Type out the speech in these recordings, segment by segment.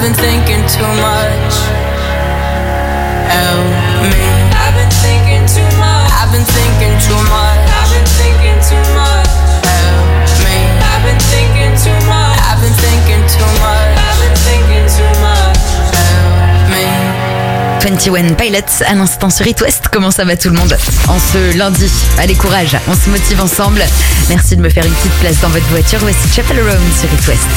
been thinking too much. Help me. I've been thinking too much. I've been thinking too much. I've been thinking too much. Help me. I've been thinking too much. I've been thinking too much. I've been thinking too much. Help me. 21 Pilots à l'instant sur It West. Comment ça va tout le monde en ce lundi? Allez, courage, on se motive ensemble. Merci de me faire une petite place dans votre voiture. Voici Chapel Roan sur It West.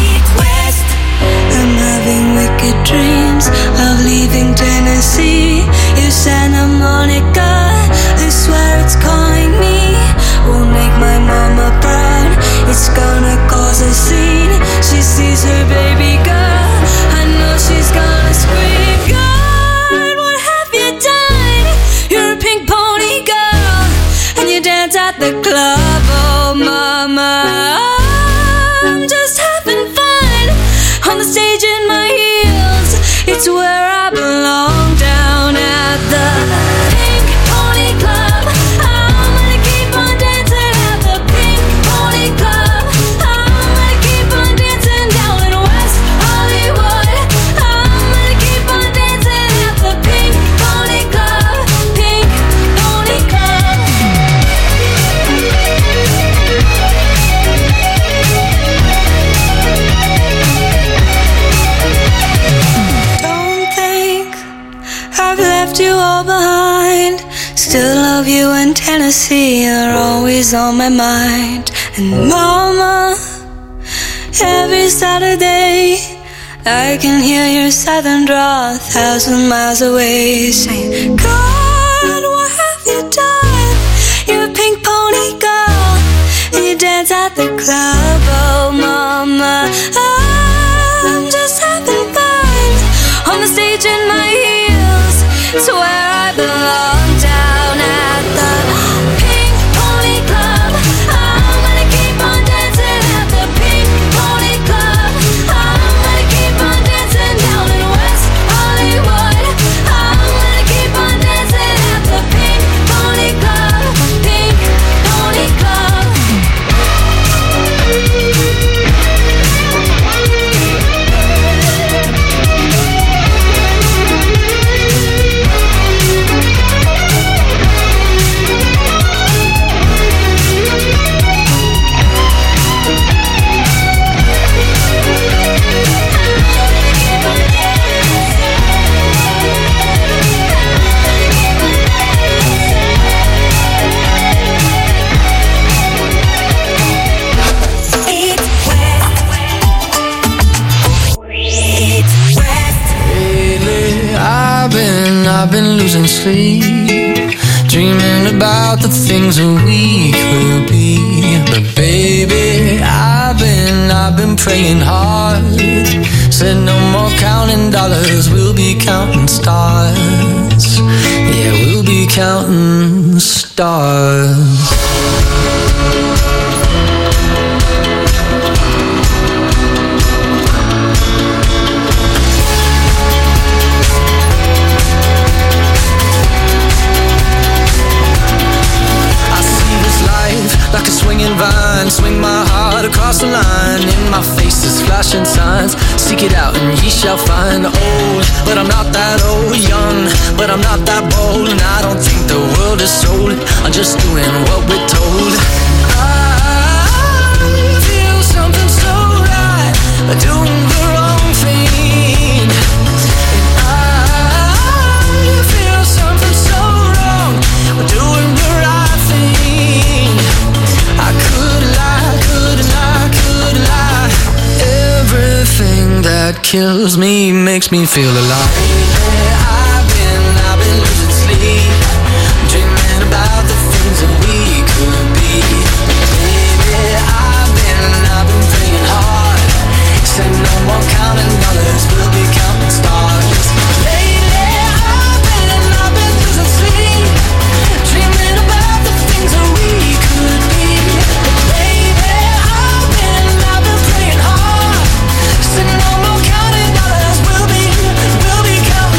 I'm having wicked dreams of leaving Tennessee. You Santa Monica, I swear it's calling me. Won't make my mama proud, it's gonna cause a scene. She sees her baby girl, I know she's gonna scream. God, what have you done? You're a pink pony girl, and you dance at the club, oh mama. I'm just having fun on the stage in my heels. It's where I belong, down at the Pink Pony Club. I'm gonna keep on dancing at the Pink Pony Club. I'm gonna keep on dancing down in West Hollywood. I'm gonna keep on dancing at the Pink Pony Club. Pink Pony Club. Don't think I've left you all behind. Still love you in Tennessee, you're always on my mind. And mama, every Saturday I can hear your southern drawl 1,000 miles away, saying, God, what have you done? You're a pink pony girl, and you dance at the club, oh mama. I'm just having fun on the stage in my heels. It's where I belong, down at the Pink Pony Club. I'm gonna keep on dancing at the Pink Pony Club. I'm gonna keep on dancing down in West Hollywood. I'm gonna keep on dancing at the Pink Pony Club. Pink Pony Club. Lately, I've been losing sleep, dreaming about the things that we could be. But baby, I've been praying hard. Said no more counting dollars, we'll be counting stars. Yeah, we'll be counting stars. Like a swinging vine, swing my heart across the line. In my face is flashing signs, seek it out and ye shall find. Old, but I'm not that old. Young, but I'm not that bold. And I don't think the world is sold, I'm just doing what we're told. I feel something so right, doing the wrong thing. And I feel something so wrong, doing the right thing. I could lie. Everything that kills me makes me feel alive. I've been losing sleep, dreaming about the things that we could be. Baby, I've been praying hard. Said no more counting dollars, we'll be counting stars. Lately, I've been losing sleep, dreaming about the things that we could be. Baby, I've been praying hard. Said no more counting dollars, we'll be counting.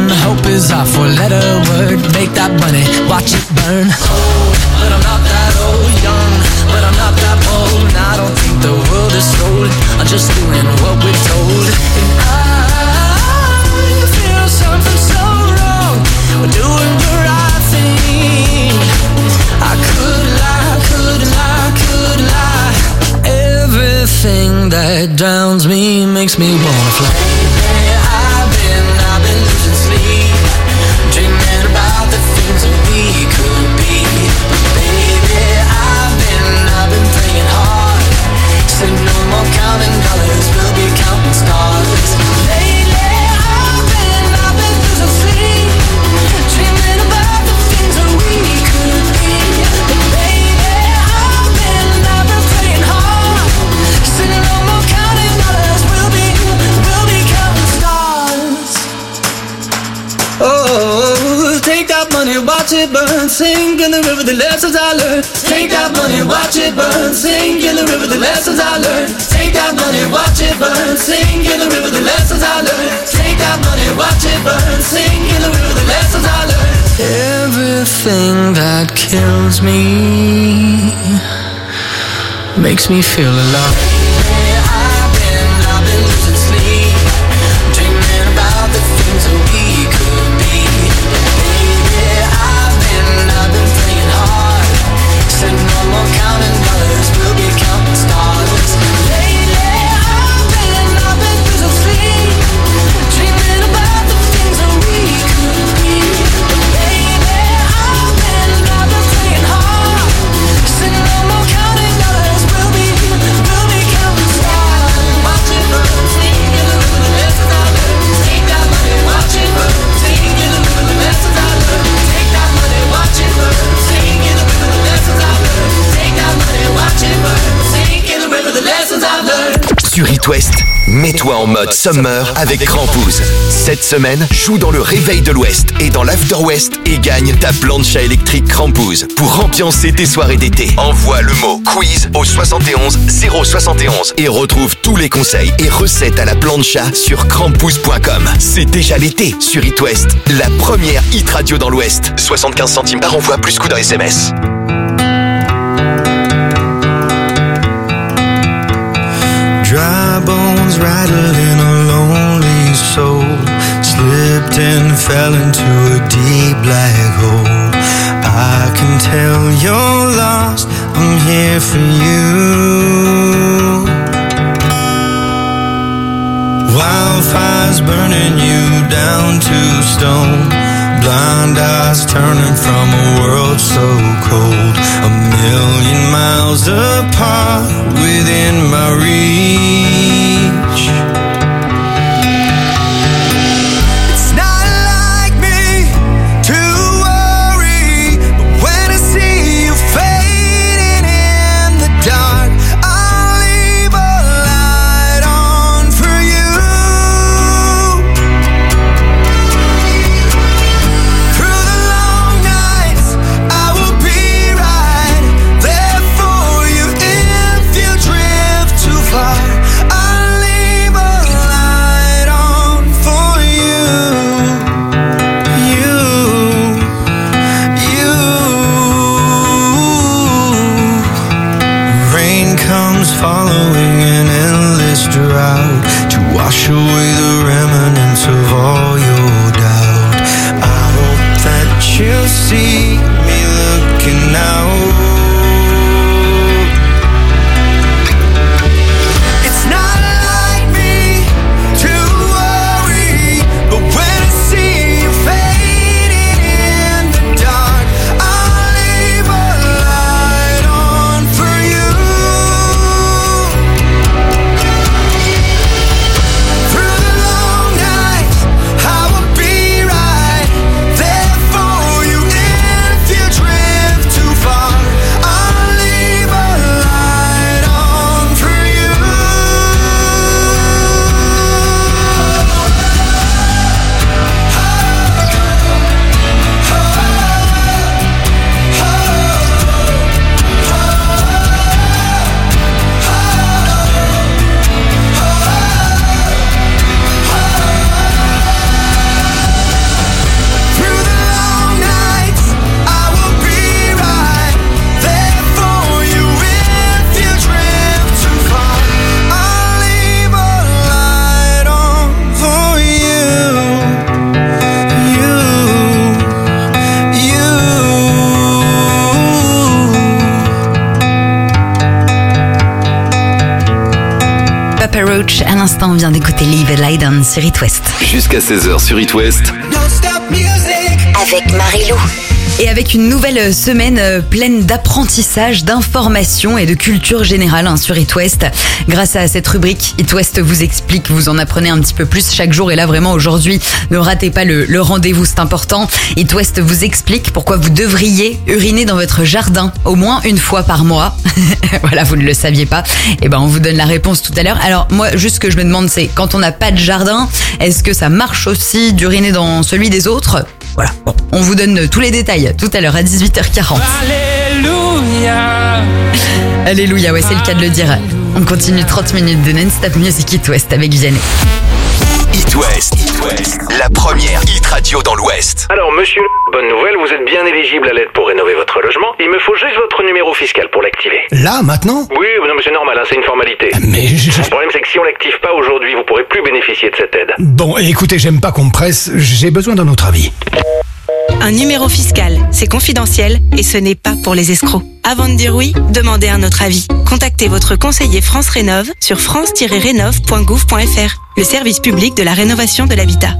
turn. Hope is our four-letter word. Make that money, watch it burn. Old, but I'm not that old. Young, but I'm not that bold. And I don't think the world is sold. I'm just doing what we're told. And I feel something so wrong. We're doing the right thing. I could lie, could lie, could lie. Everything that drowns me makes me wanna fly. I've been losing sleep, dreaming about the things that we could be. But baby, I've been praying hard. Said no more counting dollars, we'll be counting stars. Lately, I've been losing sleep, dreaming about the things that we could be. But baby, I've been praying hard. Said no more counting dollars, we'll be counting stars. Oh, take that money, watch it burn. Sing in the river the lessons I learned. Take that money, watch it burn. Sing in the river the lessons I learned. Take that money, watch it burn. Sing in the river the lessons I learned. Take that money, watch it burn. Sing in the river the lessons I learned. Everything that kills me makes me feel alive. I've been losing sleep, dreaming about the things that we could be. Baby, I've been praying hard. Said no more counting dollars, we'll be counting stars. Lately, I've been losing sleep, dreaming about the things that we could be. Baby, I've been praying hard. Said no more counting dollars, we'll be counting stars. Watch it burn, sing in the river the lessons I learned. Take that money, watch it burn, sing in the river the lessons I learned. Take that money, watch it burn, sing in the river the lessons I learned. Take that money, watch it burn, sing in the river the lessons I learned. Sur It West, mets-toi en mode summer avec Crampouze. Cette semaine, joue dans le réveil de l'Ouest et dans l'After West et gagne ta plancha électrique Crampouze. Pour ambiancer tes soirées d'été, envoie le mot quiz au 71 071 et retrouve tous les conseils et recettes à la plancha sur crampouze.com. C'est déjà l'été sur It West, la première hit radio dans l'Ouest. 75 centimes par envoi plus coût d'un SMS. Dry bones rattling a lonely soul. Slipped and fell into a deep black hole. I can tell you're lost, I'm here for you. Wildfires burning you down to stone. Blind eyes turning from a world so cold. 1,000,000 miles apart within my reach. It's not like me to worry, but when I see you fading in the dark, I'll leave a light on for you. Through the long nights, I will be right there for you if you drift too far. instant, on vient d'écouter Live Leiden sur It West. Jusqu'à 16h sur It West. Avec Marie-Lou. Et avec une nouvelle semaine pleine d'apprentissage, d'informations et de culture générale sur It West. Grâce à cette rubrique, It West vous explique, vous en apprenez un petit peu plus chaque jour. Et là vraiment aujourd'hui, ne ratez pas le rendez-vous, c'est important. It West vous explique pourquoi vous devriez uriner dans votre jardin au moins une fois par mois. Voilà, vous ne le saviez pas. Et ben on vous donne la réponse tout à l'heure. Alors moi, juste ce que je me demande, c'est quand on n'a pas de jardin, est-ce que ça marche aussi d'uriner dans celui des autres ? Voilà, bon, on vous donne tous les détails tout à l'heure à 18h40. Alléluia. Alléluia, ouais, c'est le cas de le dire. On continue 30 minutes de non-stop music It West avec Vianney. It West, la première hit radio dans l'Ouest. Alors monsieur, bonne nouvelle, vous êtes bien éligible à l'aide pour rénover votre logement. Il me faut juste votre numéro fiscal pour l'activer. Là, maintenant ? Oui, non mais c'est normal, c'est une formalité. Mais Le problème c'est que si on l'active pas aujourd'hui, vous pourrez plus bénéficier de cette aide. Bon, écoutez, j'aime pas qu'on me presse, j'ai besoin d'un autre avis. Un numéro fiscal, c'est confidentiel et ce n'est pas pour les escrocs. Avant de dire oui, demandez un autre avis. Contactez votre conseiller France Rénov sur france-rénov.gouv.fr, le service public de la rénovation de l'habitat.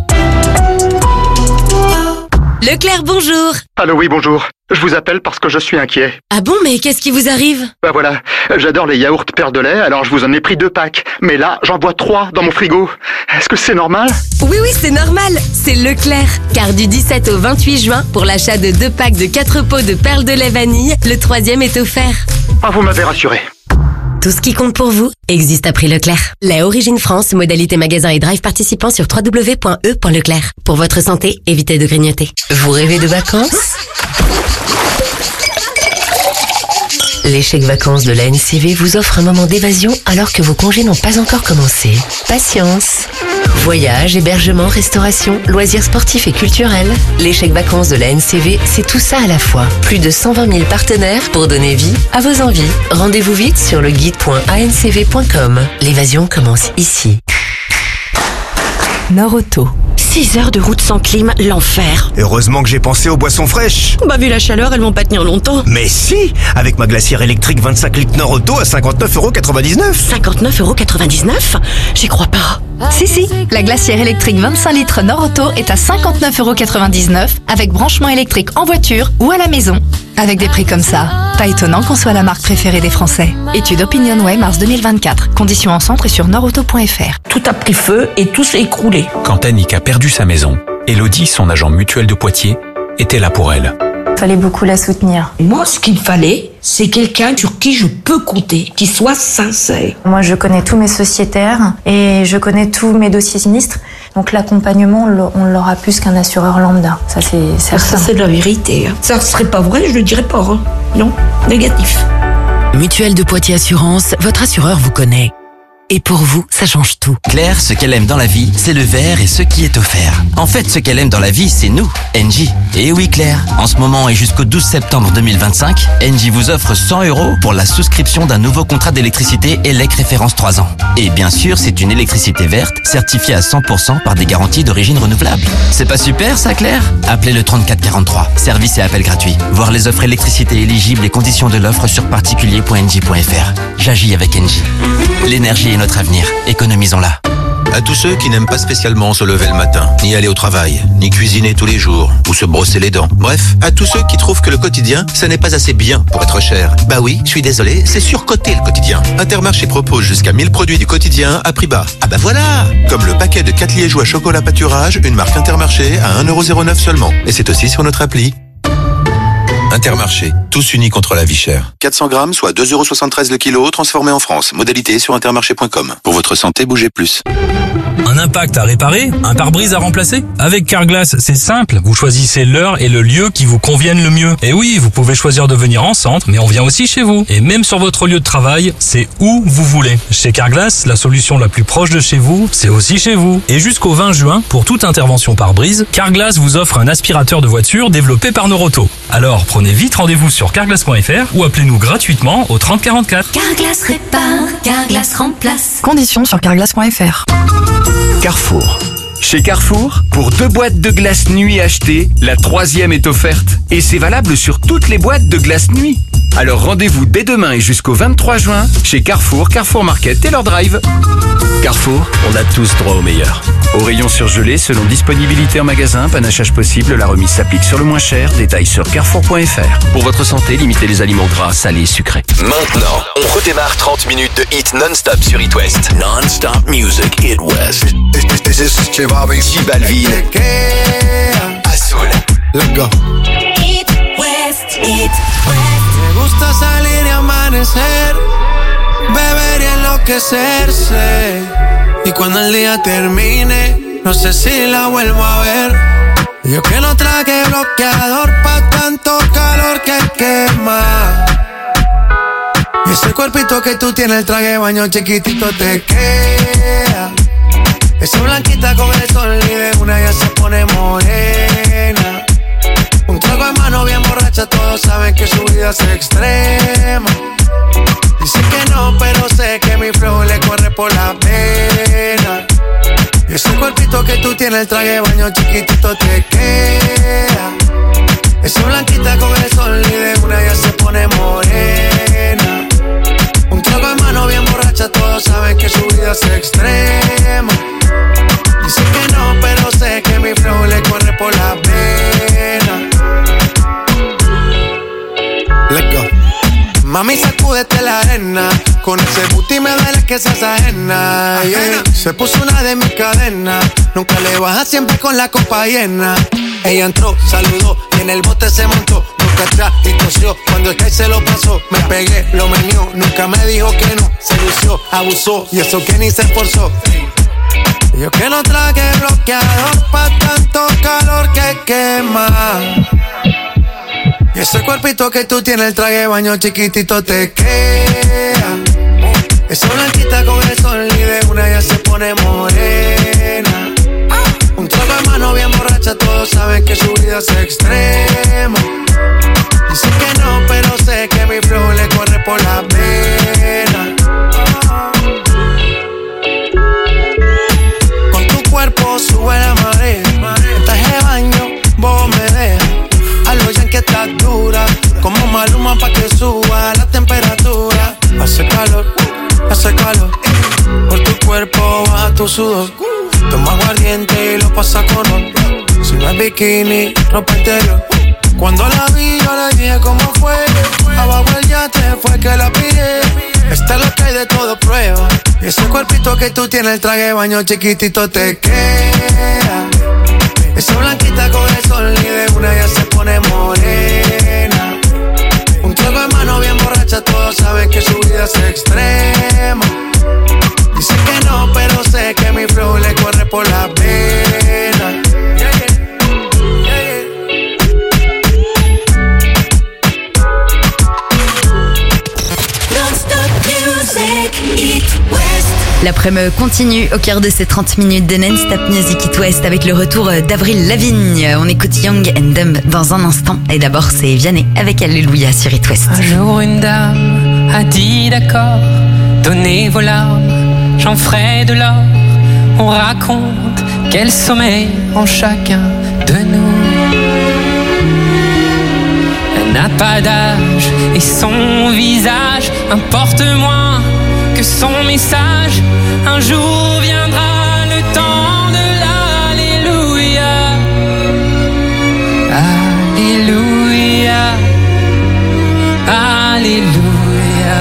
Leclerc, bonjour. Allô, oui, bonjour. Je vous appelle parce que je suis inquiet. Ah bon, mais qu'est-ce qui vous arrive? Bah voilà, j'adore les yaourts Père de lait, alors je vous en ai pris 2 packs. Mais là, j'en vois 3 dans mon frigo. Est-ce que c'est normal? Oui, c'est normal. C'est Leclerc. Car du 17 au 28 juin, pour l'achat de 2 packs de 4 pots de perles de lait vanille, le 3e est offert. Ah, vous m'avez rassuré. Tout ce qui compte pour vous existe à prix Leclerc. Lait Origine France, modalité magasin et drive participant sur www.e.leclerc. Pour votre santé, évitez de grignoter. Vous rêvez de vacances? Les chèques vacances de la NCV vous offrent un moment d'évasion alors que vos congés n'ont pas encore commencé. Patience. Voyages, hébergement, restauration, loisirs sportifs et culturels. Les chèques vacances de la NCV, c'est tout ça à la fois. Plus de 120 000 partenaires pour donner vie à vos envies. Rendez-vous vite sur le guide.ancv.com. L'évasion commence ici. Nord-Auto. 6 heures de route sans clim, l'enfer. Heureusement que j'ai pensé aux boissons fraîches. Bah vu la chaleur, elles vont pas tenir longtemps. Mais si, avec ma glacière électrique 25 litres Nord-Auto à 59,99 €. 59,99 €? J'y crois pas. Si, la glacière électrique 25 litres Nord-Auto est à 59,99 € avec branchement électrique en voiture ou à la maison. Avec des prix comme ça, pas étonnant qu'on soit la marque préférée des Français. Étude OpinionWay mars 2024. Conditions en centre et sur nordauto.fr. Tout a pris feu et tout s'est écroulé. Quand Annick a perdu sa maison, Elodie, son agent mutuel de Poitiers, était là pour elle. Il fallait beaucoup la soutenir. Moi, ce qu'il fallait, c'est quelqu'un sur qui je peux compter, qui soit sincère. Moi, je connais tous mes sociétaires et je connais tous mes dossiers sinistres. Donc l'accompagnement, on l'aura plus qu'un assureur lambda. Ça, c'est certain. Ça, c'est de la vérité. Ça serait pas vrai, je le dirais pas. Non, négatif. Mutuelle de Poitiers Assurance, votre assureur vous connaît. Et pour vous, ça change tout. Claire, ce qu'elle aime dans la vie, c'est le verre et ce qui est offert. En fait, ce qu'elle aime dans la vie, c'est nous, Engie. Et oui, Claire, en ce moment et jusqu'au 12 septembre 2025, Engie vous offre 100 € pour la souscription d'un nouveau contrat d'électricité ELEC référence 3 ans. Et bien sûr, c'est une électricité verte, certifiée à 100% par des garanties d'origine renouvelable. C'est pas super, ça, Claire? Appelez le 3443. Service et appel gratuit. Voir les offres électricité éligibles et conditions de l'offre sur particulier.engie.fr. J'agis avec Engie. L'énergie est notre avenir. Économisons-la. À tous ceux qui n'aiment pas spécialement se lever le matin, ni aller au travail, ni cuisiner tous les jours, ou se brosser les dents. Bref, à tous ceux qui trouvent que le quotidien, ça n'est pas assez bien pour être cher. Bah oui, je suis désolé, c'est surcoté le quotidien. Intermarché propose jusqu'à 1000 produits du quotidien à prix bas. Ah bah voilà! Comme le paquet de 4 liégeois chocolat pâturage, une marque Intermarché à 1,09 € seulement. Et c'est aussi sur notre appli. Intermarché, tous unis contre la vie chère. 400 grammes, soit 2,73 € le kilo, transformé en France. Modalité sur intermarché.com. Pour votre santé, bougez plus. Un impact à réparer? Un pare-brise à remplacer? Avec Carglass, c'est simple. Vous choisissez l'heure et le lieu qui vous conviennent le mieux. Et oui, vous pouvez choisir de venir en centre, mais on vient aussi chez vous. Et même sur votre lieu de travail, c'est où vous voulez. Chez Carglass, la solution la plus proche de chez vous, c'est aussi chez vous. Et jusqu'au 20 juin, pour toute intervention pare-brise, Carglass vous offre un aspirateur de voiture développé par Noroto. Alors, prenez vite rendez-vous sur carglass.fr ou appelez-nous gratuitement au 30 44. Carglass répare, Carglass remplace. Conditions sur carglass.fr. Carrefour, Chez Carrefour, pour 2 boîtes de glace nuit achetées, la 3e est offerte. Et c'est valable sur toutes les boîtes de glace nuit. Alors rendez-vous dès demain et jusqu'au 23 juin chez Carrefour, Carrefour Market et leur drive. Carrefour, on a tous droit au meilleur. Au rayon surgelé, selon disponibilité en magasin, panachage possible, la remise s'applique sur le moins cher. Détails sur carrefour.fr. Pour votre santé, limitez les aliments gras, salés, sucrés. Maintenant, on redémarre 30 minutes de hit non-stop sur It West. Non-stop music, It West. This is J Balvin. Azul. Let's go. It West, It West. Me gusta salir y amanecer, beber y enloquecerse. Y cuando el día termine, no sé si la vuelvo a ver. Yo que no traje bloqueador pa' tanto calor que quema. Y ese cuerpito que tú tienes, el traje de baño chiquitito te queda. Esa blanquita con el sol y de una ya se pone morena. Un trago en mano bien borracha, todos saben que su vida es extrema. Dice que no, pero sé que mi flow le corre por la pena. Y ese cuerpito que tú tienes, el traje de baño chiquitito te queda. Esa blanquita con el sol y de una ya se pone morena. Un trago en mano bien borracha, todos saben que su vida es extrema. Dice que no, pero sé que mi flow le corre por la pena. Let's go. Mami, sacúdete la arena. Con ese booty me duele que seas ajena, yeah. Se puso una de mis cadenas. Nunca le baja, siempre con la copa llena. Ella entró, saludó y en el bote se montó. Nunca atrás y tosió. Cuando el que se lo pasó, me pegué, lo menió. Nunca me dijo que no. Se lució, abusó y eso que ni se esforzó. Yo que no traje bloqueador pa' tanto calor que quema. Y ese cuerpito que tú tienes, el traje de baño chiquitito te queda. Esa blanquita con el sol y de una ya se pone morena. Un trago de mano bien borracha, todos saben que su vida es extrema. Dice que no, pero sé que mi flow le corre por la pena. Con tu cuerpo sube la marea. El traje de baño, vos me dejas. A lo ya que estás dura, como Maluma pa' que suba la temperatura. Hace calor, por tu cuerpo baja tu sudor. Toma aguardiente y lo pasa con ron. Si no es bikini, ropa interior. Cuando la vi yo le dije cómo fue. Abajo el yate fue que la pide. Esta es lo que hay de todo prueba. Y ese cuerpito que tú tienes, el traje de baño chiquitito te queda. Esa blanquita con el sol y de una ya se pone morena. Un trago de mano bien borracha, todos saben que su vida es extrema. Dice que no, pero sé que mi flow le corre por la pena. L'après-midi continue au cœur de ces 30 minutes de non-stop music It West avec le retour d'Avril Lavigne. On écoute Young and Dumb dans un instant. Et d'abord, c'est Vianney avec Alléluia sur It West. Un jour, une dame a dit d'accord, donnez vos larmes, j'en ferai de l'or. On raconte quel sommeil en chacun de nous. Elle n'a pas d'âge et son visage importe moins que son message. Un jour viendra le temps de l'Alléluia. Alléluia. Alléluia.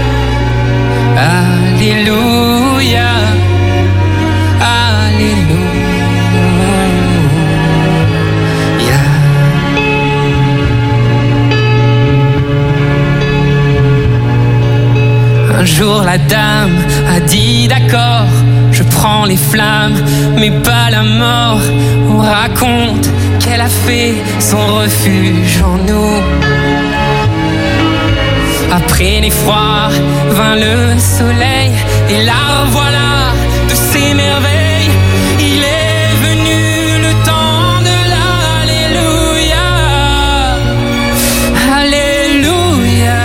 Alléluia. Alléluia. Un jour la dame a dit d'accord, je prends les flammes mais pas la mort. On raconte qu'elle a fait son refuge en nous. Après l'effroi vint le soleil et la revoilà de ses merveilles. Il est venu le temps de l'Alléluia. Alléluia.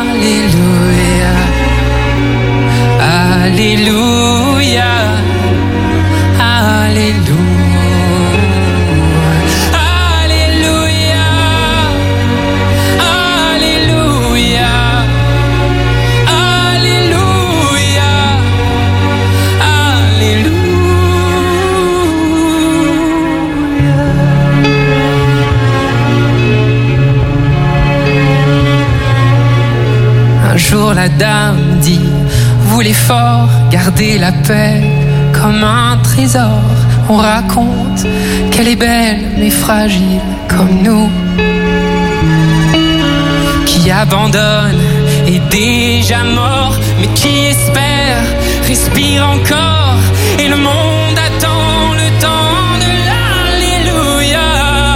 Alléluia. Alléluia. jour la dame dit: vous les forts, gardez la paix comme un trésor. On raconte qu'elle est belle mais fragile comme nous, qui abandonne est déjà mort, mais qui espère respire encore, et le monde attend le temps de l'alléluia.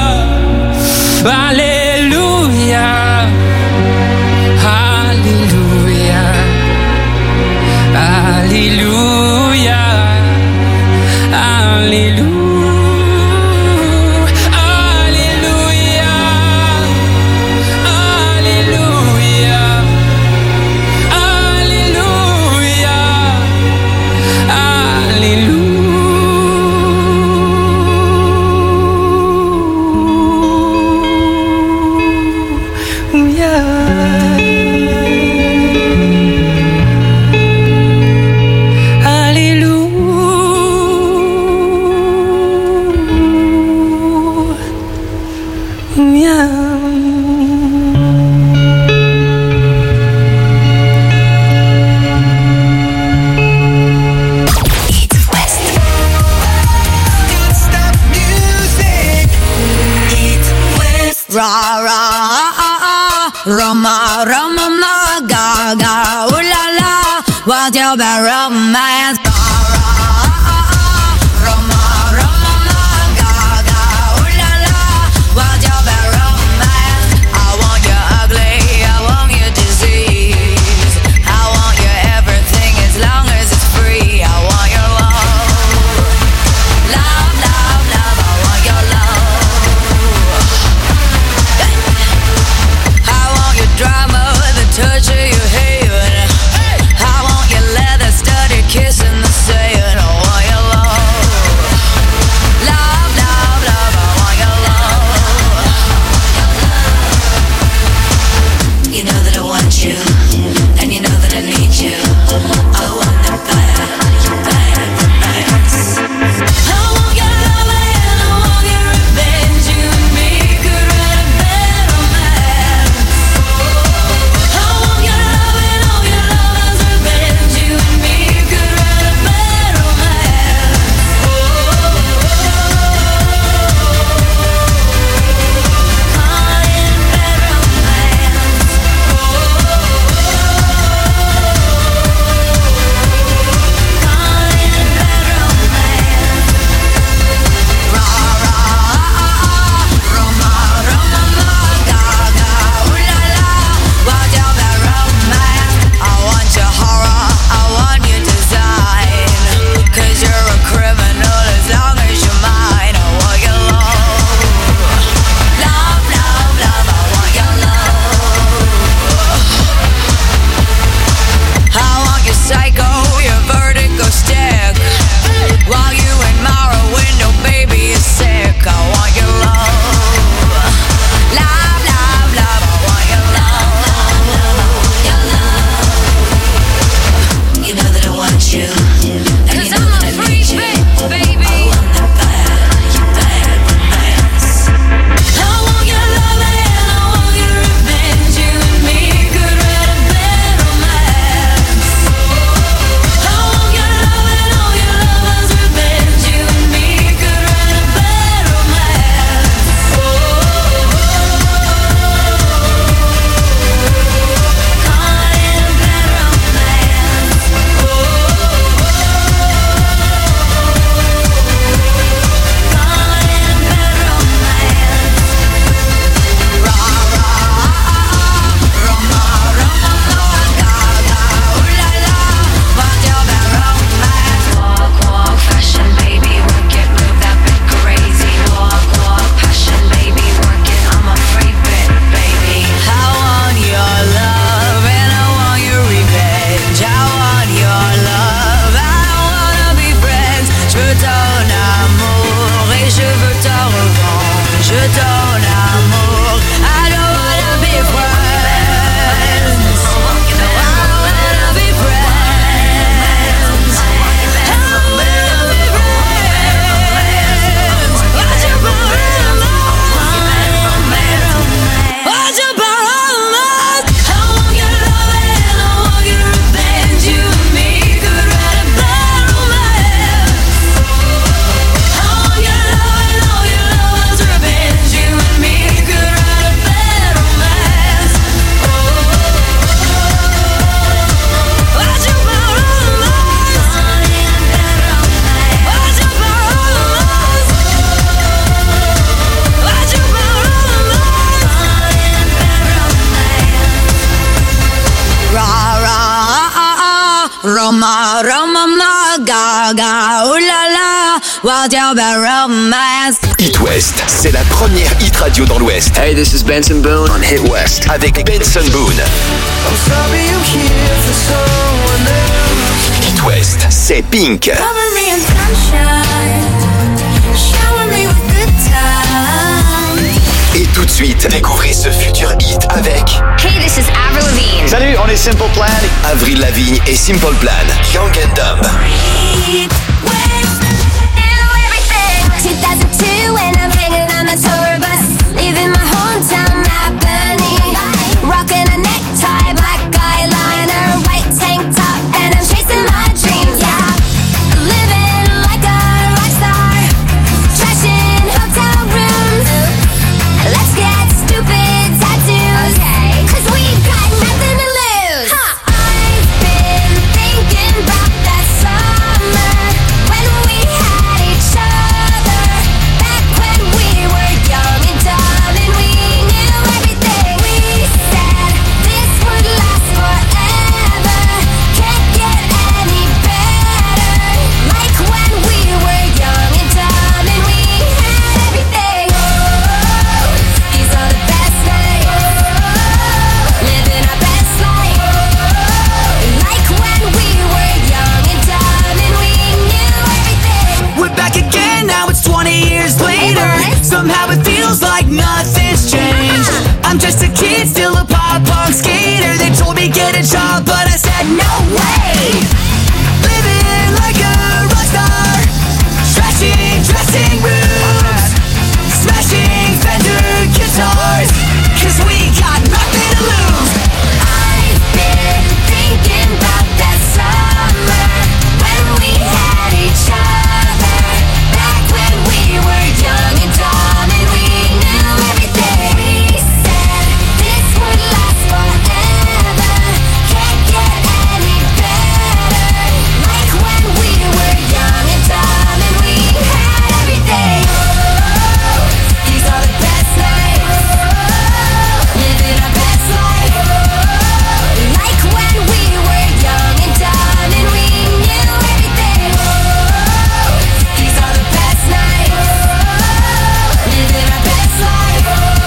Alléluia, alléluia, alléluia, alléluia. Roma, Roma, ma, ga, ga, ooh la la, what's your bad romance? Touch of your hair, I want your leather studded kiss and Roma, Roma, ma, gaga, ooh la la, wild your romance. It West, c'est la première hit radio dans l'Ouest. Hey, this is Benson Boone on Hit West. Avec Benson Boone. I'm sorry I'm here for someone else. It West, c'est Pink. Cover me in sunshine, shower me with good times. Et tout de suite, découvrez ce futur hit avec Hey, this is Avril Lavigne. Salut, on est Simple Plan. Avril Lavigne et Simple Plan. Young and Dumb. It West, know everything. 2002 and I'm hanging on a tour bus, leaving my hometown happening. Rocking a necktie, black eyeliner, white tank top, and I'm chasing my dreams. Yeah, living like a rock star, trashing hotel rooms. Let's get stupid tattoos, cause we've got nothing to lose. I've been thinking about that summer when we had each other, back when we were young and dumb and we knew everything. We said this would last forever, can't get any better, like when we were young and dumb and we had everything. Oh, these are the best nights, living our best life, like when we were young and dumb and we knew everything. We're back again, now it's 20 years later. Somehow it feels like nothing's changed. I'm just a kid, still a pop-punk skater. They told me get a job, but I said no way. Living like a rock star, trashing dressing rooms, smashing Fender guitars, cause we got nothing to lose. I've been thinking about that summer when we had each other, back when we were young and dumb and we knew everything. We said this would last forever, can't get any better, like when we were young and dumb and we had everything. Oh, these are the best nights, living our best life, like when we were young and dumb and we knew everything. Oh, these are the best nights, living our best life,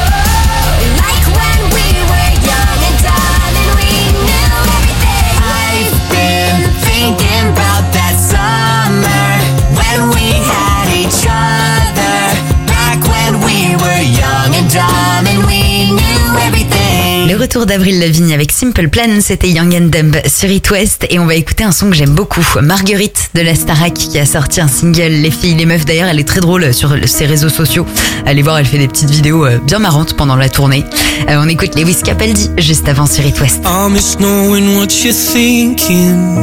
like when we were young and dumb and we knew everything. I've been thinking about that summer when we had each other, back when we were young and dumb and we knew everything. Le retour d'Avril Lavigne avec Simple Plan, c'était Young and Dumb sur It West et on va écouter un son que j'aime beaucoup, Marguerite de la Starac qui a sorti un single Les filles, les meufs. D'ailleurs elle est très drôle sur ses réseaux sociaux, allez voir, elle fait des petites vidéos bien marrantes pendant la tournée. On écoute Lewis Capaldi juste avant sur It West. I miss knowing what you're thinking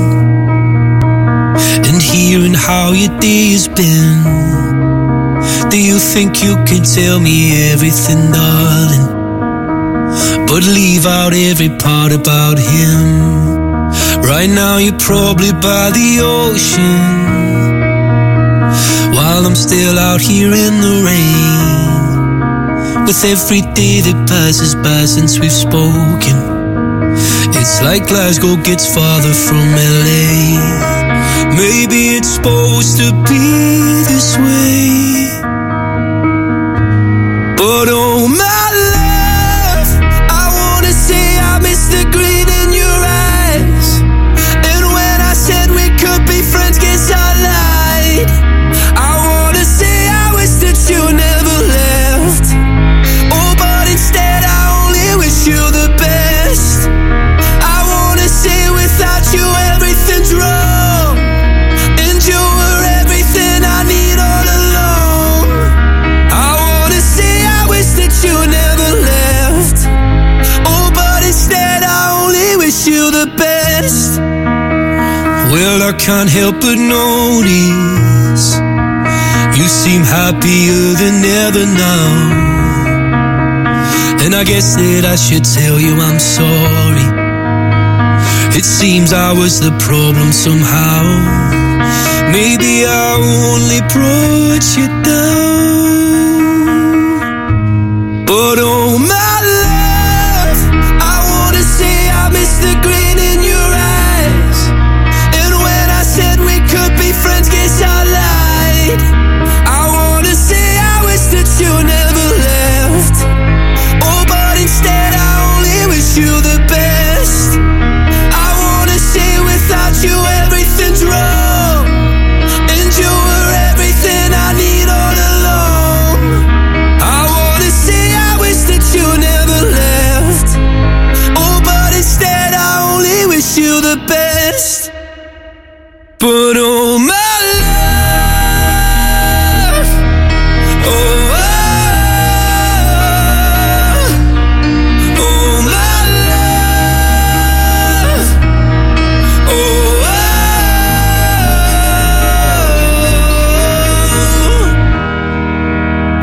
and hearing how your day's been. Do you think you can tell me everything, darling, but leave out every part about him? Right now you're probably by the ocean, while I'm still out here in the rain. With every day that passes by since we've spoken, it's like Glasgow gets farther from LA. Maybe it's supposed to be this way, but oh my love, I wanna say I miss the green in your eyes. And when I said we could be friends, guess I lied. I wanna say I wish that you never left. Oh, but instead I only wish you the best. I wanna say without you everything's wrong, and you were everything I need all along. I wanna say I wish that you never left. Oh, but instead I only wish you the best. Well, I can't help but notice you seem happier than ever now. And I guess that I should tell you I'm sorry. It seems I was the problem somehow. Maybe I only brought you down. But oh my love, I wanna say I miss the grin in your eyes.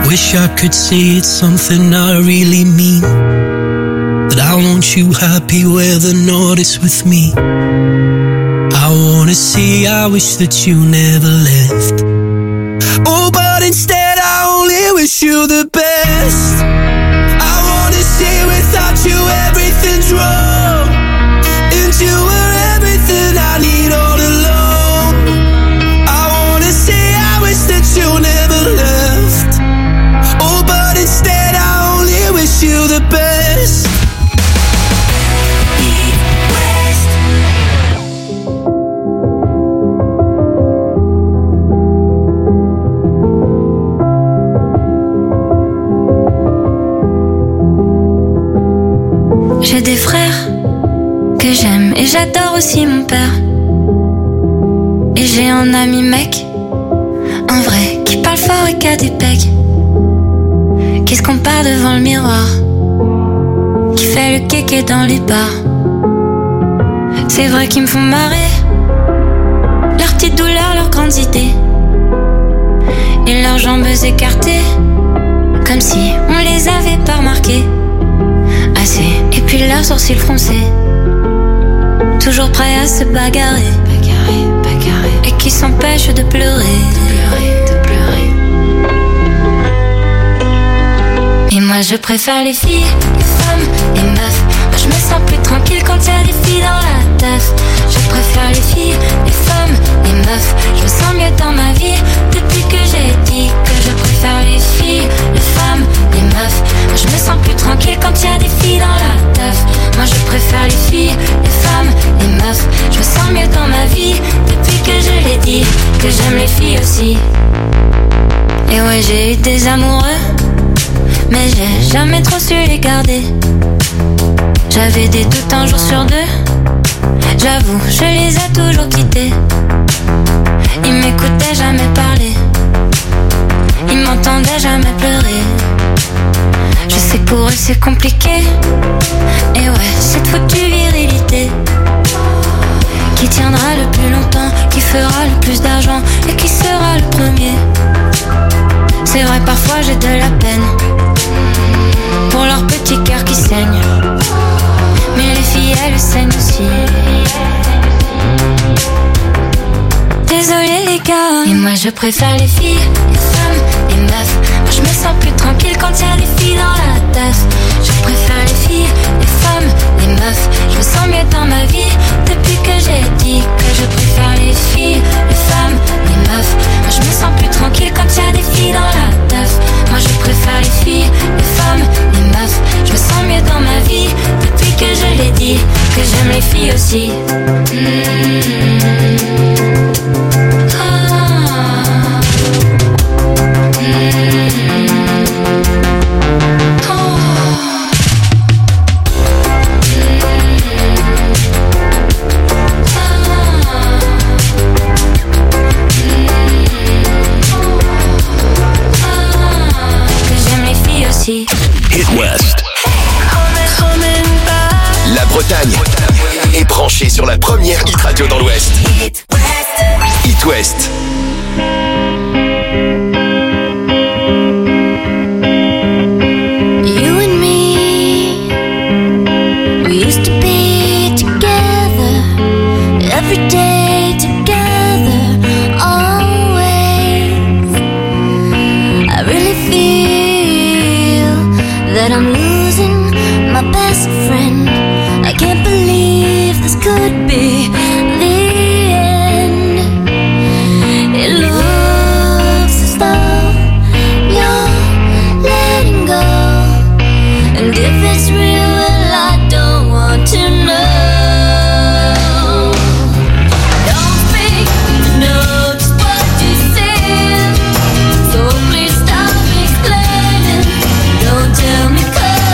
wish I could say it's something I really mean, that I want you happy whether or not it's with me. I wanna say I wish that you never left. Oh, but instead I only wish you the best. I wanna say without you everything's wrong, and you were everything I need all along. I wanna say I wish that you never left. Oh, but instead I only wish you the best. J'ai des frères que j'aime et j'adore aussi mon père. Et j'ai un ami mec, un vrai, qui parle fort et qui a des pecs, qui se compare devant le miroir, qui fait le kéké dans les bars. C'est vrai qu'ils me font marrer, leurs petites douleurs, leurs grandes idées, et leurs jambes écartées, comme si on les avait pas remarquées. Assez, et puis leurs sourcils froncés, toujours prêts à se bagarrer, et qui s'empêchent de pleurer, Et moi je préfère les filles, les femmes, les meufs. Moi je me sens plus tranquille quand y a des filles dans la teuf. Je préfère les filles, les femmes, les meufs. Je me sens mieux dans ma vie depuis que j'ai dit que je préfère les filles, les femmes, les meufs. Moi je me sens plus tranquille quand y a des filles dans la teuf. Moi je préfère les filles, les femmes, les meufs. Je me sens mieux dans ma vie depuis que je l'ai dit que j'aime les filles aussi. Et ouais, j'ai eu des amoureux, mais j'ai jamais trop su les garder. J'avais des doutes un jour sur deux, j'avoue, je les ai toujours quittés. Ils m'écoutaient jamais parler, ils m'entendaient jamais pleurer. Je sais que pour eux c'est compliqué, et ouais, cette foutue virilité qui tiendra le plus longtemps, qui fera le plus d'argent et qui sera le premier. C'est vrai, parfois j'ai de la peine pour leur petit cœur qui saigne, mais les filles elles saignent aussi. Désolé les gars, et moi je préfère les filles, les femmes, les meufs. Moi je me sens plus tranquille quand y a des filles dans la teuf. Je préfère les filles, les femmes, les meufs. Je me sens mieux dans ma vie depuis que j'ai dit que je préfère les filles, les femmes, les meufs. Moi je me sens plus tranquille quand y a des filles dans la teuf. Moi je préfère les filles, les femmes, les meufs. Je me sens mieux dans ma vie depuis que je l'ai dit que j'aime les filles aussi. Hit West. La Bretagne est branchée sur la première hit radio dans l'Ouest. Hit West. You and me, we used to be together, every day together, always. I really feel that I'm losing my best friend. I can't believe this could be the end. It looks as though you're letting go, and if it's real, well, I don't want to know. Don't think to know just what you said, so please stop explaining. Don't tell me 'cause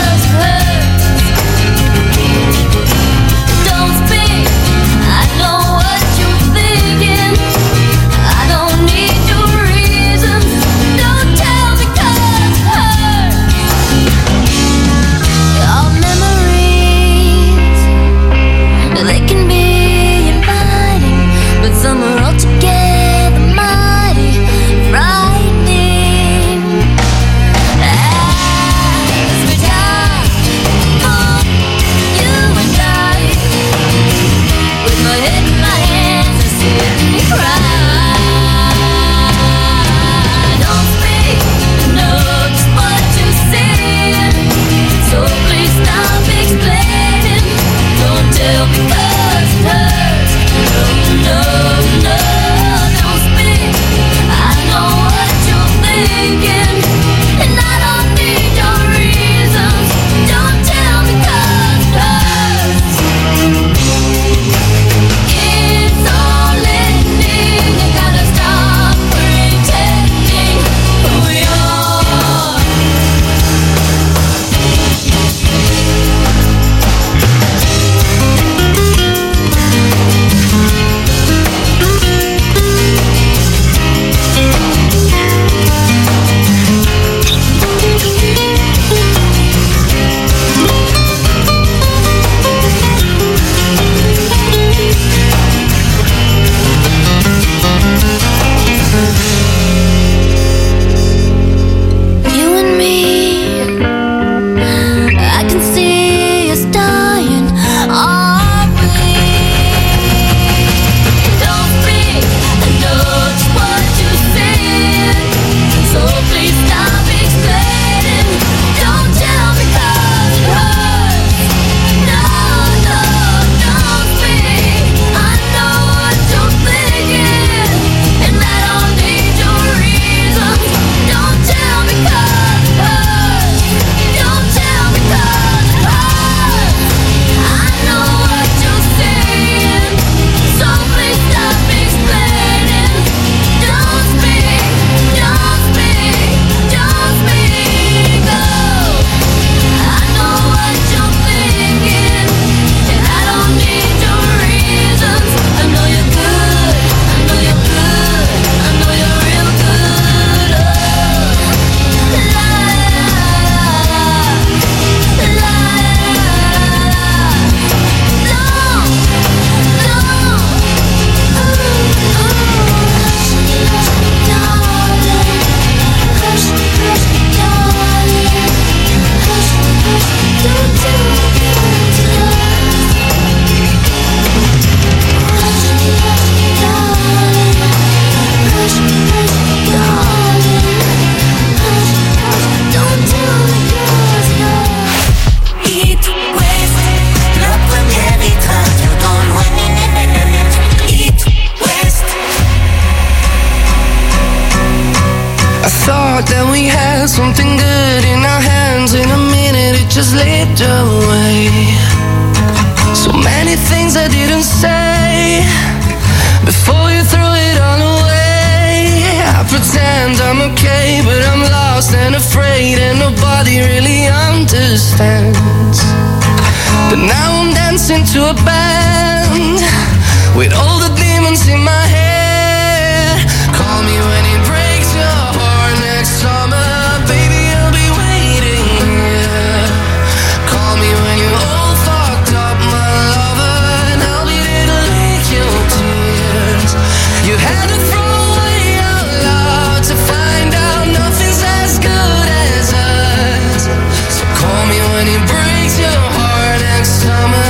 just slipped away. So many things I didn't say before you threw it all away. I pretend I'm okay, but I'm lost and afraid, and nobody really understands. But now I'm dancing to a band with all the demons in my head. Call me when it breaks your heart next summer, baby, I'll be waiting here. Call me when you're all fucked up, my lover, and I'll be there to lick your tears. You had to throw away your love to find out nothing's as good as us. So call me when it breaks your heart next summer.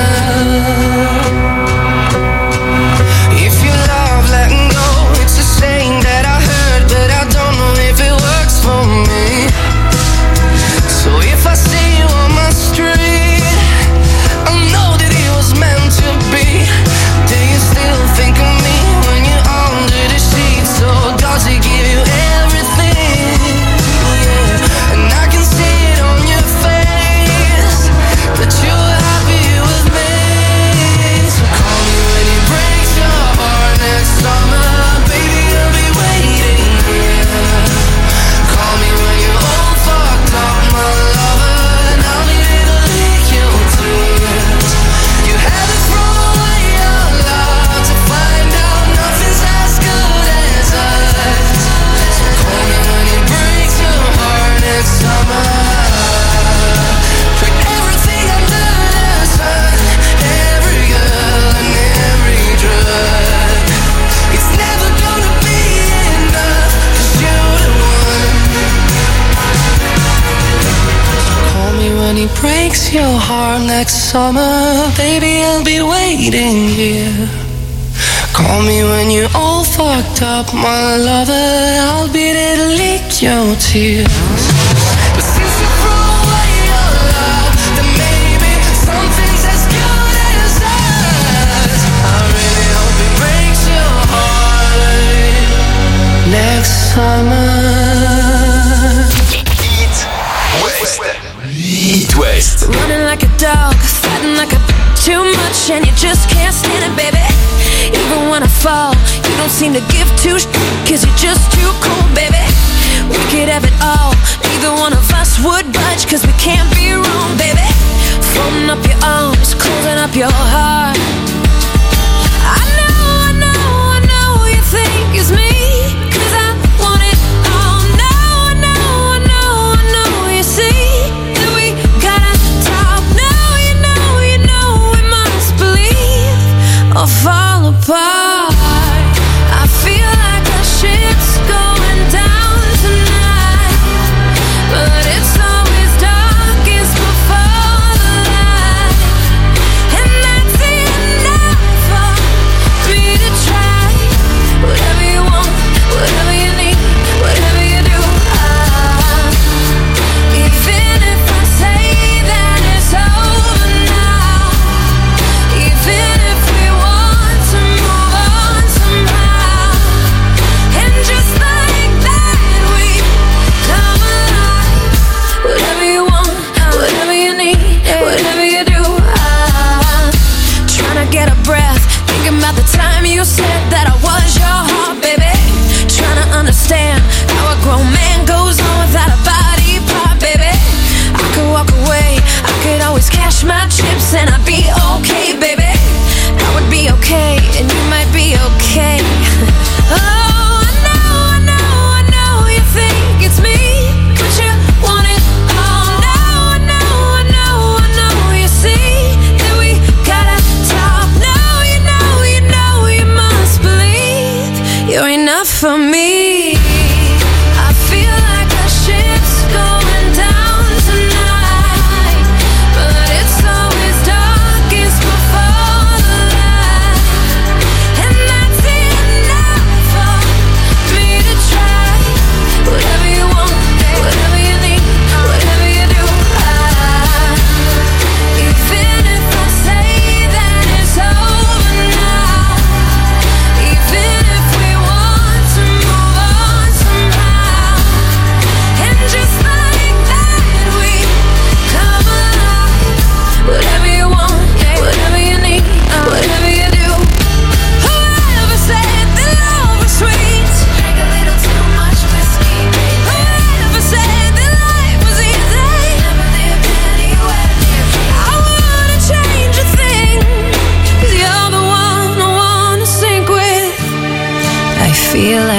If you love letting go, it's a saying that I heard, but I don't know if it works for me. So if I see you on my street, I know that it was meant to be. Do you still think of me when you're under the sheets? So does it give you everything? Yeah. And I can see it on your face that you're happy with me. So call me when it breaks your heart next summer, baby, I'll be waiting here. Call me when you're all fucked up, my lover, and I'll be there to lick your tears. You had to throw away your love to find out nothing's as good as us. So call me when it breaks your heart next summer. Put everything under the sun, every girl and every drug. It's never gonna be enough, 'cause you're the one. Call me when he breaks your heart next summer, baby, I'll be waiting here. Call me when you're all fucked up, my lover, I'll be there to lick your tears. But since you threw away your love, then maybe something's as good as us. I really hope it breaks your heart next summer. It West. Running like a dog, fighting like a too much, and you just can't stand it, baby. Even when I fall, you don't seem to give two cause you're just too cold, baby. We could have it all, neither one of us would budge, cause we can't be wrong, baby. Folding up your arms, closing up your heart. I know you think it's me, cause I want it all. I know you see that we gotta talk. Now you know we must believe or fall apart. I feel like the ship's going down tonight, but it's always darkest before the light, and that's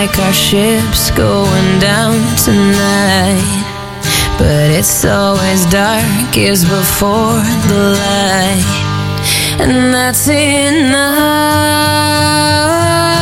like our ship's going down tonight. But it's always darkest before the light, and that's enough.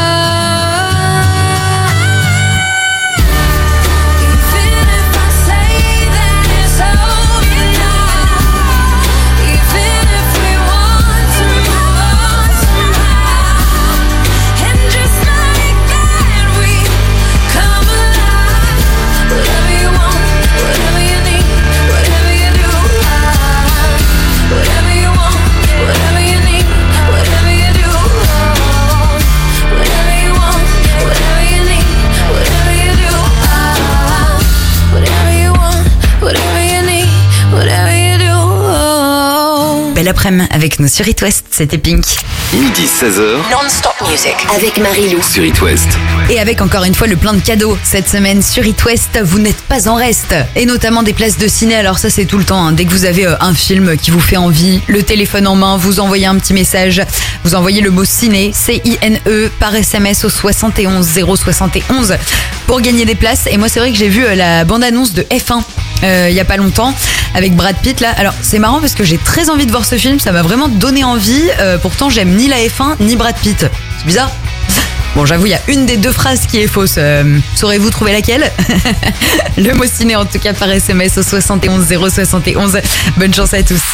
Belle après-midi avec nous sur It West, c'était Pink. Midi 16h. Non-stop music avec Marie-Lou. Sur It West. Et avec encore une fois le plein de cadeaux cette semaine sur It West, vous n'êtes pas en reste. Et notamment des places de ciné, alors ça c'est tout le temps, hein. Dès que vous avez un film qui vous fait envie, le téléphone en main, vous envoyez un petit message, vous envoyez le mot ciné, C-I-N-E, par SMS au 71 071 pour gagner des places. Et moi c'est vrai que j'ai vu la bande-annonce de F1 il y a pas longtemps avec Brad Pitt là. Alors c'est marrant parce que j'ai très envie de voir ce film, ça m'a vraiment donné envie. Pourtant j'aime ni la F1 ni Brad Pitt. C'est bizarre. Bon, j'avoue, il y a une des deux phrases qui est fausse. Saurez-vous trouver laquelle? Le mot ciné, en tout cas, par SMS au 71 071. Bonne chance à tous.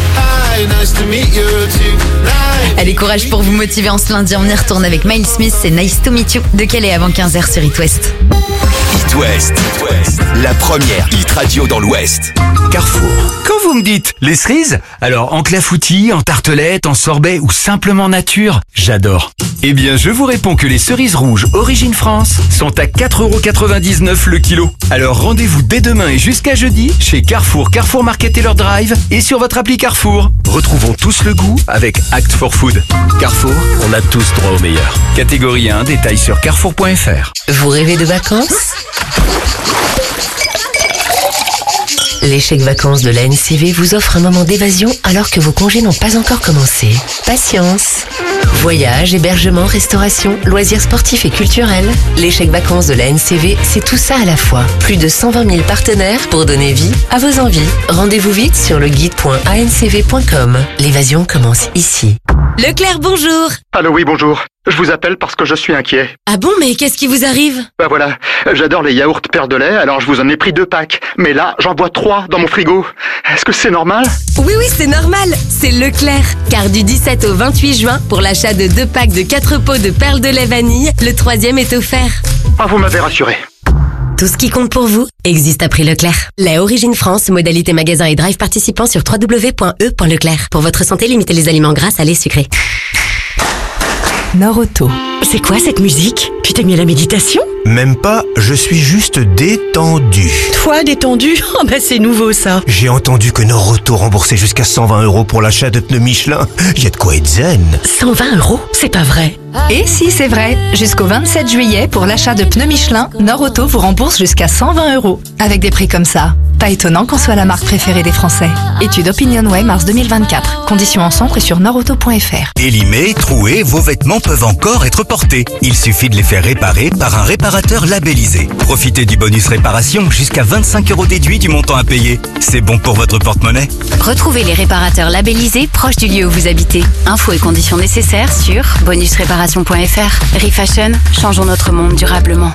Allez, courage pour vous motiver en ce lundi. On y retourne avec Miles Smith. C'est Nice to Meet You de Calais avant 15h sur It West. It West, la première hit radio dans l'Ouest. Carrefour. Quand vous me dites les cerises, alors en clafoutis, en tartelette, en sorbet ou simplement nature, j'adore. Eh bien, je vous réponds que les cerises rouges Origine France sont à 4,99€ le kilo. Alors rendez-vous dès demain et jusqu'à jeudi chez Carrefour, Carrefour Market et leur drive et sur votre appli Carrefour. Retrouvons tous le goût avec Act for Food. Carrefour, on a tous droit au meilleur. Catégorie 1, détails sur carrefour.fr. Vous rêvez de vacances? Les chèques vacances de la NCV vous offrent un moment d'évasion alors que vos congés n'ont pas encore commencé. Patience. Voyage, hébergement, restauration, loisirs sportifs et culturels. Les chèques vacances de la NCV, c'est tout ça à la fois. Plus de 120 000 partenaires pour donner vie à vos envies. Rendez-vous vite sur le guide.ancv.com. L'évasion commence ici. Leclerc, bonjour. Allô, oui, bonjour. Je vous appelle parce que je suis inquiet. Ah bon, mais qu'est-ce qui vous arrive? Bah voilà, j'adore les yaourts Père de lait, alors je vous en ai pris 2 packs. Mais là, j'en bois 3 dans mon frigo. Est-ce que c'est normal? Oui, c'est normal. C'est Leclerc. Car du 17 au 28 juin, pour l'achat de 2 packs de 4 pots de perles de lait vanille, le 3e est offert. Ah, vous m'avez rassuré. Tout ce qui compte pour vous existe à prix Leclerc. Lait Origine France, modalité magasin et drive participant sur www.e.leclerc. Pour votre santé, limitez les aliments gras, salés, sucrés. Nord-Auto. C'est quoi cette musique? Tu t'es mis à la méditation? Même pas, je suis juste détendu. Toi, détendu? Oh bah c'est nouveau ça. J'ai entendu que Nord-Auto remboursait jusqu'à 120€ pour l'achat de pneus Michelin. Y a de quoi être zen. 120€? C'est pas vrai. Et si c'est vrai, jusqu'au 27 juillet, pour l'achat de pneus Michelin, Nord-Auto vous rembourse jusqu'à 120€. Avec des prix comme ça, pas étonnant qu'on soit la marque préférée des Français. Étude OpinionWay mars 2024. Conditions en centre et sur nordauto.fr. Élimés, troués, vos vêtements peuvent encore être portés. Il suffit de les faire réparer par un réparateur labellisé. Profitez du bonus réparation, jusqu'à 25€ déduit du montant à payer. C'est bon pour votre porte-monnaie. Retrouvez les réparateurs labellisés proches du lieu où vous habitez. Infos et conditions nécessaires sur bonusréparation.fr. Refashion, changeons notre monde durablement.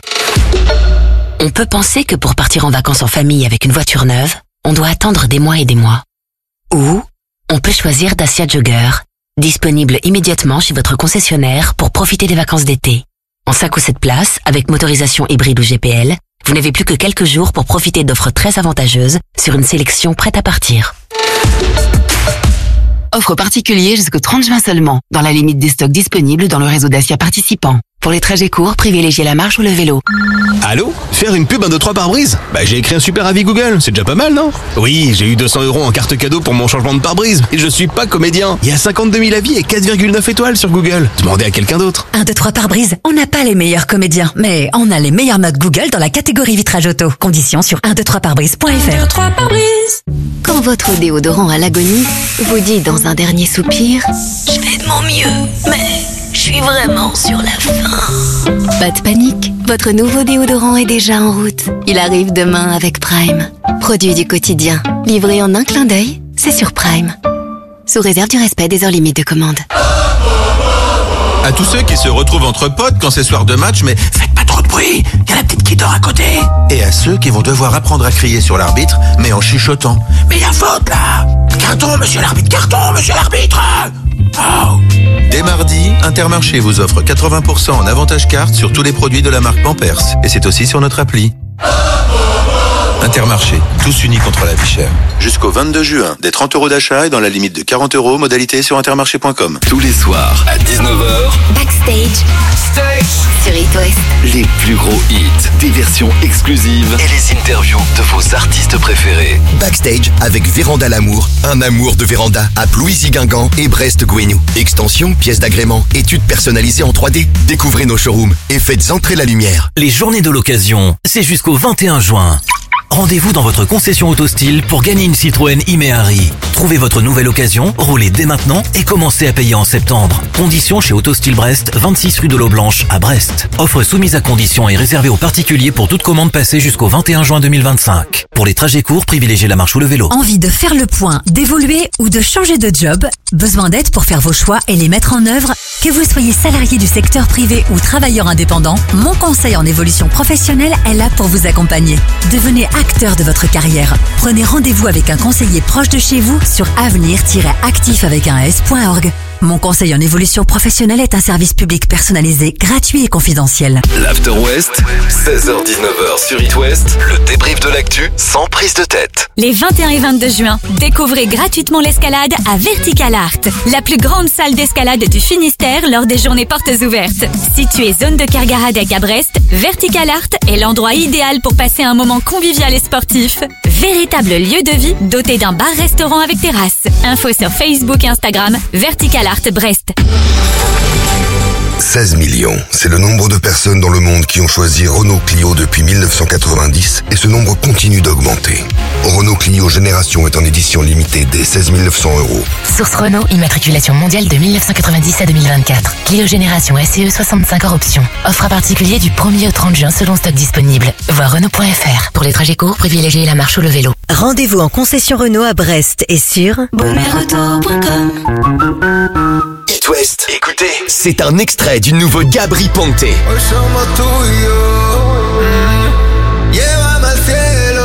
On peut penser que pour partir en vacances en famille avec une voiture neuve, on doit attendre des mois et des mois. Ou on peut choisir Dacia Jogger, disponible immédiatement chez votre concessionnaire pour profiter des vacances d'été. En 5 ou 7 places, avec motorisation hybride ou GPL, vous n'avez plus que quelques jours pour profiter d'offres très avantageuses sur une sélection prête à partir. Offre particulière jusqu'au 30 juin seulement, dans la limite des stocks disponibles dans le réseau Dacia participant. Pour les trajets courts, privilégiez la marche ou le vélo. Allô? Faire une pub 1, 2, 3 pare-brise? Bah j'ai écrit un super avis Google, c'est déjà pas mal, non? Oui, j'ai eu 200€ en carte cadeau pour mon changement de pare-brise, et je suis pas comédien. Il y a 52 000 avis et 4,9 étoiles sur Google. Demandez à quelqu'un d'autre. 1, 2, 3 pare-brise. On n'a pas les meilleurs comédiens, mais on a les meilleures notes Google dans la catégorie vitrage auto. Conditions sur 123pare-brise.fr. 3 pare-brise. Quand votre déodorant à l'agonie vous dit dans un dernier soupir, Je fais de mon mieux, mais je suis vraiment sur la fin. pas de panique, Votre nouveau déodorant est déjà en route. Il arrive demain avec Prime. Produit du quotidien. Livré en un clin d'œil, c'est sur Prime. Sous réserve du respect des heures limites de commande. À tous ceux qui se retrouvent entre potes quand c'est soir de match, mais faites pas trop de bruit, y a la petite qui dort à côté. Et à ceux qui vont devoir apprendre à crier sur l'arbitre, mais en chuchotant. Mais y a faute là! Carton, monsieur l'arbitre! Carton, monsieur l'arbitre! Oh. Dès mardi, Intermarché vous offre 80% en avantage carte sur tous les produits de la marque Pampers. Et c'est aussi sur notre appli. Intermarché, tous unis contre la vie chère. Jusqu'au 22 juin, des 30 € d'achat et dans la limite de 40 €, modalité sur intermarché.com. Tous les soirs, à 19h, Backstage. Sur It West. les plus gros hits, des versions exclusives et les interviews de vos artistes préférés. Backstage avec Véranda L'Amour, un amour de véranda à Plouisy-Guingamp et Brest-Gouesnou. Extension, pièces d'agrément, études personnalisées en 3D. Découvrez nos showrooms et faites entrer la lumière. Les journées de l'occasion, c'est jusqu'au 21 juin. Rendez-vous dans votre concession Autostyle pour gagner une Citroën Imeari. Trouvez votre nouvelle occasion, roulez dès maintenant et commencez à payer en septembre. Conditions chez Autostyle Brest, 26 rue de l'Eau Blanche à Brest. Offre soumise à conditions et réservée aux particuliers pour toute commande passée jusqu'au 21 juin 2025. Pour les trajets courts, privilégiez la marche ou le vélo. Envie de faire le point, d'évoluer ou de changer de job? Besoin d'aide pour faire vos choix et les mettre en œuvre? Que vous soyez salarié du secteur privé ou travailleur indépendant, Mon Conseil en évolution professionnelle est là pour vous accompagner. Devenez acteur de votre carrière. Prenez rendez-vous avec un conseiller proche de chez vous sur avenir-actif.org. Mon Conseil en évolution professionnelle est un service public personnalisé, gratuit et confidentiel. L'After West, 16h-19h sur It West, le débrief de l'actu sans prise de tête. Les 21 et 22 juin, découvrez gratuitement l'escalade à Vertical Art, la plus grande salle d'escalade du Finistère lors des journées portes ouvertes. Située zone de Kergaradec à Brest, Vertical Art est l'endroit idéal pour passer un moment convivial et sportif. Véritable lieu de vie doté d'un bar-restaurant avec terrasse. Info sur Facebook et Instagram, Vertical Art Brest. 16 millions, c'est le nombre de personnes dans le monde qui ont choisi Renault Clio depuis 1990 et ce nombre continue d'augmenter. Renault Clio Génération est en édition limitée dès 16 900 €. Source Renault, immatriculation mondiale de 1990 à 2024. Clio Génération SCE 65 hors option. Offre à particulier du 1er au 30 juin selon stock disponible. Voir Renault.fr. Pour les trajets courts, privilégiez la marche ou le vélo. Rendez-vous en concession Renault à Brest et sur bonneauto.com. It West, écoutez, c'est un extrait du nouveau Gabry Ponte. Llévame al cielo,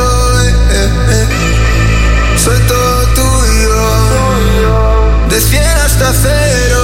soy todo tuyo, de 100 hasta 0.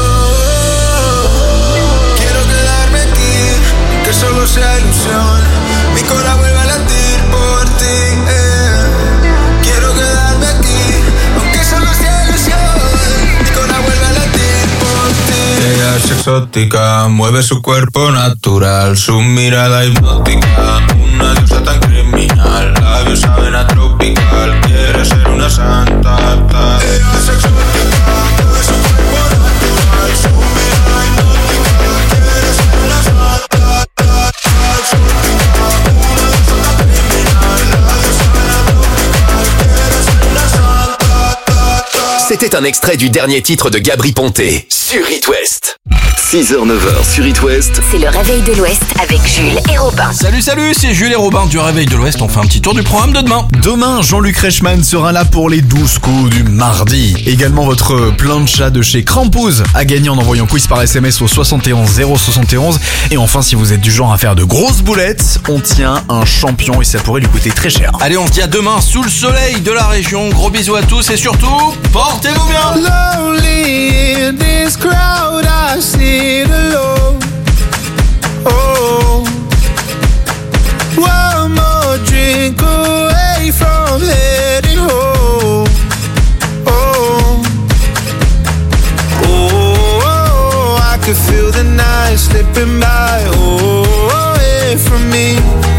Quiero quedarme aquí, que solo sea ilusión, mi corazón vuelve a latir por ti. Quiero quedarme aquí, aunque solo sea ilusión, mi corazón vuelve a latir por ti. Ella es exótica, mueve su cuerpo natural, su mirada hipnótica. Una diosa tan criminal, labios saben a tropical. Quiere ser una santa. Ella es exótica, mueve su cuerpo natural, su mirada hipnótica. Quiere ser una santa. Exótica, una diosa tan criminal, labios saben a tropical. Quiere ser una santa. C'était un extrait du dernier titre de Gabry Ponte sur It West. 6h-9h sur It West. C'est le réveil de l'Ouest avec Jules et Robin. Salut, c'est Jules et Robin du Réveil de l'Ouest. On fait un petit tour du programme de demain. Demain, Jean-Luc Reichmann sera là pour les 12 coups du mardi. Également votre plancha de chez Crampouz à gagner en envoyant quiz par SMS au 71 071. Et enfin, si vous êtes du genre à faire de grosses boulettes, on tient un champion et ça pourrait lui coûter très cher. Allez, on se dit à demain sous le soleil de la région. Gros bisous à tous et surtout, portez-vous bien. Lonely in this crowd, I sit alone. Oh, one more drink away from heading home. Oh, oh, I could feel the night slipping by. Oh, away from me.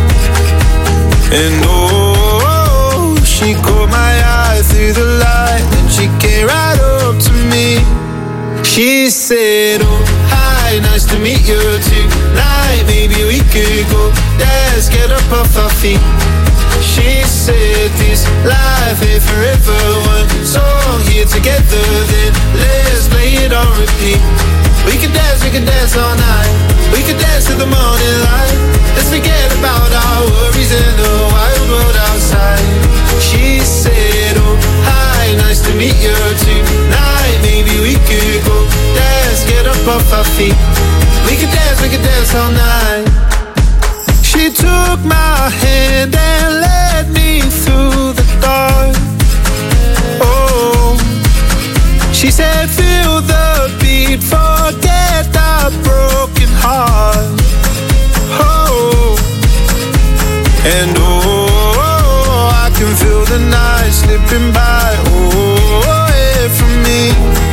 And oh, she caught my eye through the light, and she came right up to me. She said, oh, hi, nice to meet you tonight. Maybe we could go dance, get up off our feet. She said, this life ain't forever. One song here together, then let's play it on repeat. We can dance all night. We can dance till the morning light. Let's forget about our worries and the wild world outside. She said, oh, hi, nice to meet you tonight. Maybe we could go dance, get up off our feet. We could dance all night. She took my hand and led me through the dark. Oh, she said, feel the beat, forget the broken heart. Oh, and oh, I can feel the night slipping by. Oh, away from me.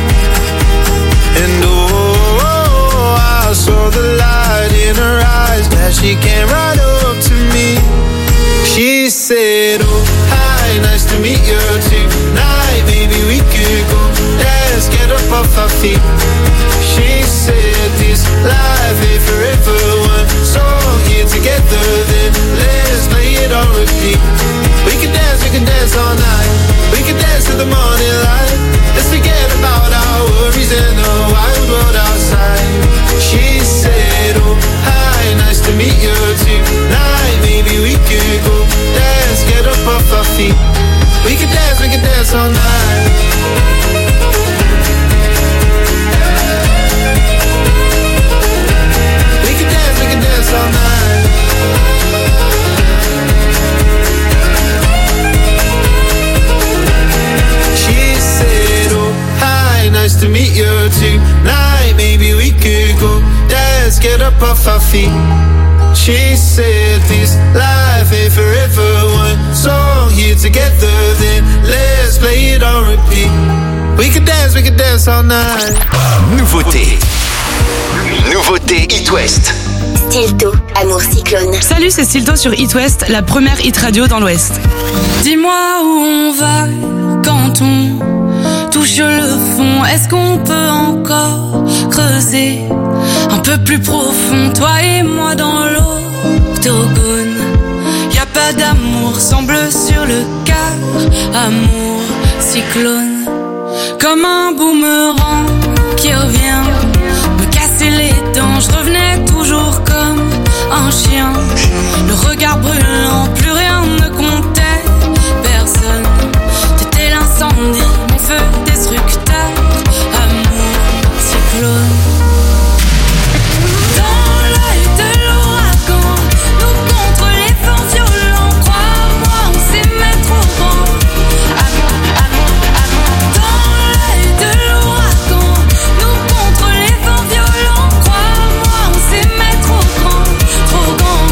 And oh, I saw the light in her eyes that she came right up to me. She said, oh, hi, nice to meet you tonight. Maybe we could go dance, get up off our feet. She said, this life ain't forever. One song here together, then let's play it on repeat. We can dance all night. We can dance till the morning light. Let's forget about our worries and the wild world outside. She said, oh, hi, nice to meet you tonight. Maybe we could go dance, get up off our feet. We can dance all night. We can dance all night. She said, oh, hi, nice to meet you tonight. Maybe we could go dance, get up off our feet. She said, this life ain't forever. One song here together, then let's play it on repeat. We can dance all night. Nouveauté It West. Stilto, Amour Cyclone. Salut, c'est Stilto sur It West, la première hit radio dans l'Ouest. Dis-moi où on va quand on touche le fond. Est-ce qu'on peut encore creuser un peu plus profond, toi et moi dans l'octogone? Y'a pas d'amour, semble sur le cœur. Amour cyclone, comme un boomerang qui revient me casser les dents. Je revenais toujours comme un chien, le regard brûlant, plus rien ne comptait. Personne, t'étais l'incendie, mon feu destructeur. Amour cyclone. Dans l'œil de l'ouragan, nous contre les vents violents. Crois-moi, on s'aimait trop grand. Dans l'œil de l'ouragan, nous contre les vents violents. Crois-moi, on s'aimait trop grand, trop grand.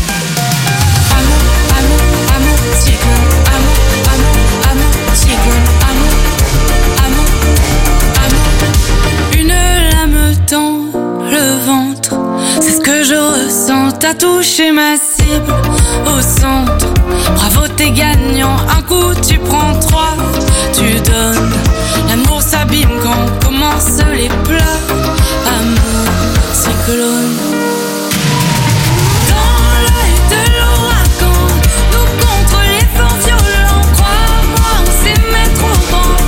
Amour cyclone. Amour cyclone. Amour. Une lame tend le ventre, c'est ce que je ressens. T'as touché ma cible au centre. Bravo, t'es gagnant. Un coup, tu prends 3, tu donnes. L'amour s'abîme quand commencent les pleurs. Amour cyclone. Dans l'œil de l'ouragan, nous contre les vents violents. Crois-moi, on s'aimait trop grand.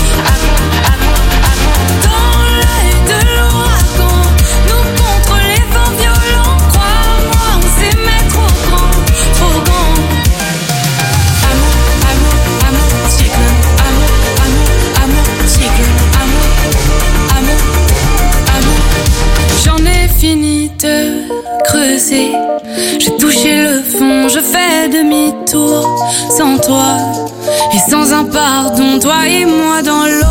Dans l'œil de l'ouragan, nous contre les vents violents. Crois-moi, on s'aimait trop grand, trop grand. Amour cyclone. Amour cyclone. Amour. J'en ai fini de creuser. J'ai touché le fond, je fais demi-tour. Sans toi et sans un pardon, toi et moi dans l'eau.